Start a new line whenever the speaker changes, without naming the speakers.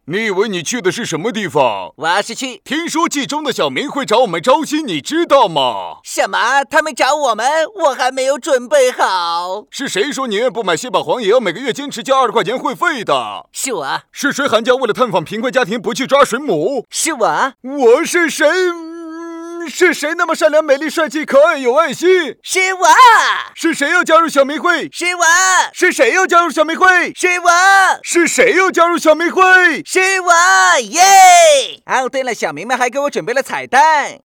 你以为你去的是什么地方？
我是去……
听说季中的小明会找我们招新，你知道吗？
什么？他们找我们？我还没有准备好。
是谁说宁愿不买蟹堡黄也要每个月坚持交20块钱会费的？
是我。
是谁寒假为了探访贫困家庭不去抓水母？
是我。
我是谁？是谁那么善良、美丽、帅气、可爱、有爱心？
是我。
是谁要加入小明会？
是我。
是谁要加入小明会？
是我。
是谁要加入小明会？
是我，耶！哦，对了，小明们还给我准备了彩蛋。